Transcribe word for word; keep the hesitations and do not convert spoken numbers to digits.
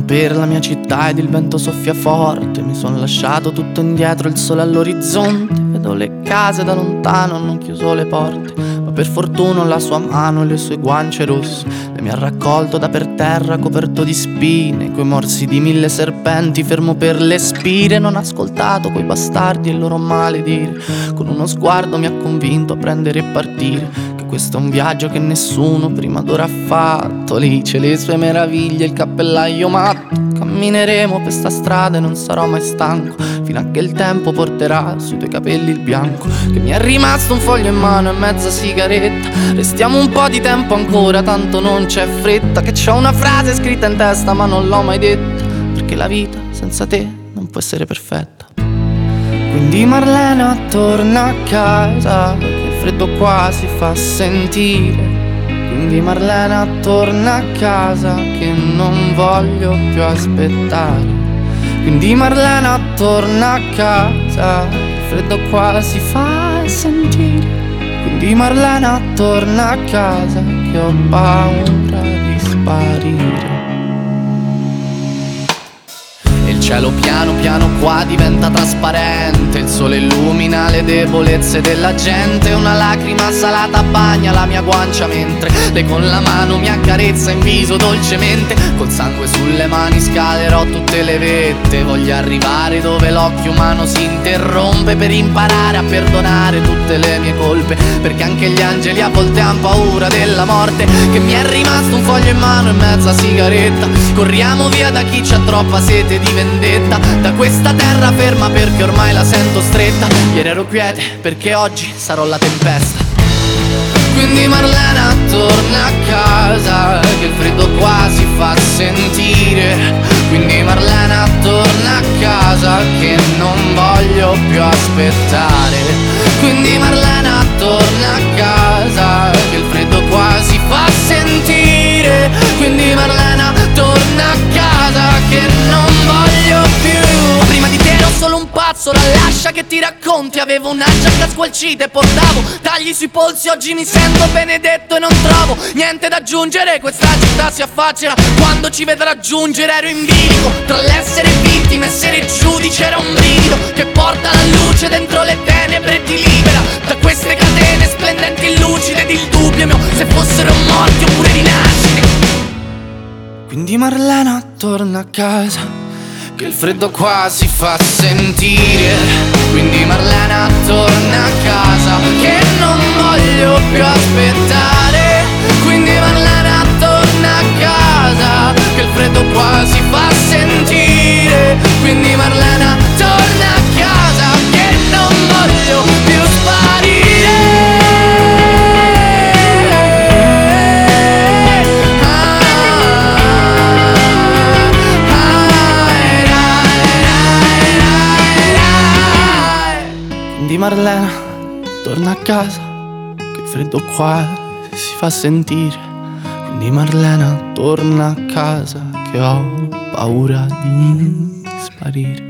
per la mia città ed il vento soffia forte. Mi son lasciato tutto indietro, il sole all'orizzonte. Vedo le case da lontano, hanno chiuso le porte, ma per fortuna la sua mano e le sue guance rosse le mi ha raccolto da per terra coperto di spine, coi morsi di mille serpenti, fermo per le spire. Non ho ascoltato quei bastardi e il loro maledire. Con uno sguardo mi ha convinto a prendere e partire, che questo è un viaggio che nessuno prima d'ora ha fatto. Lì c'è le sue meraviglie, il cappellaio matto. Cammineremo per sta strada e non sarò mai stanco, fino a che il tempo porterà sui tuoi capelli il bianco. Che mi è rimasto un foglio in mano e mezza sigaretta. Restiamo un po' di tempo ancora, tanto non c'è fretta. Che c'ho una frase scritta in testa ma non l'ho mai detta, perché la vita senza te non può essere perfetta. Quindi Marlena torna a casa, che il freddo qua si fa sentire. Quindi Marlena torna a casa, che non voglio più aspettare. Quindi Marlena torna a casa, il freddo qua si fa sentire. Quindi Marlena torna a casa, che ho paura di sparire. Il cielo piano piano qua diventa trasparente, il sole illumina le debolezze della gente. Una lacrima salata bagna la mia guancia mentre lei con la mano mi accarezza in viso dolcemente. Col sangue sulle mani scalerò tutte le vette, voglio arrivare dove l'occhio umano si interrompe, per imparare a perdonare tutte le mie colpe, perché anche gli angeli a volte han paura della morte. Che mi è rimasto un foglio in mano e mezza sigaretta. Corriamo via da chi c'ha troppa sete di vendetta, da questa terra ferma perché ormai la sento stretta. Ieri ero quiete perché oggi sarò la tempesta. Quindi Marlena torna a casa, che il freddo qua si fa sentire. Quindi Marlena torna a casa, che non voglio più aspettare. Quindi Marlena torna a casa, che il freddo qua si fa sentire. Quindi Marlena torna a casa, che non voglio più. Prima di te ero solo un pazzo, la lascia che ti racconti. Avevo una giacca squalcita e portavo tagli sui polsi. Oggi mi sento benedetto e non trovo niente da aggiungere. Questa città si affaccerà quando ci vedrà giungere. Ero in bilico tra l'essere vittima e essere giudice. Era un brivido che porta la luce dentro le tenebre e ti libera da queste catene splendenti e lucide ed il dubbio mio se fossero morti oppure rinascite. Quindi Marlena torna a casa, che il freddo qua si fa sentire. Quindi Marlena torna a casa, che non voglio più aspettare. Quindi Marlena torna a casa, che il freddo qua si fa sentire. Quindi Marlena torna a casa, che non voglio più sparire. Quindi Marlena torna a casa, che il freddo qua si fa sentire. Quindi Marlena torna a casa, che ho paura di sparire.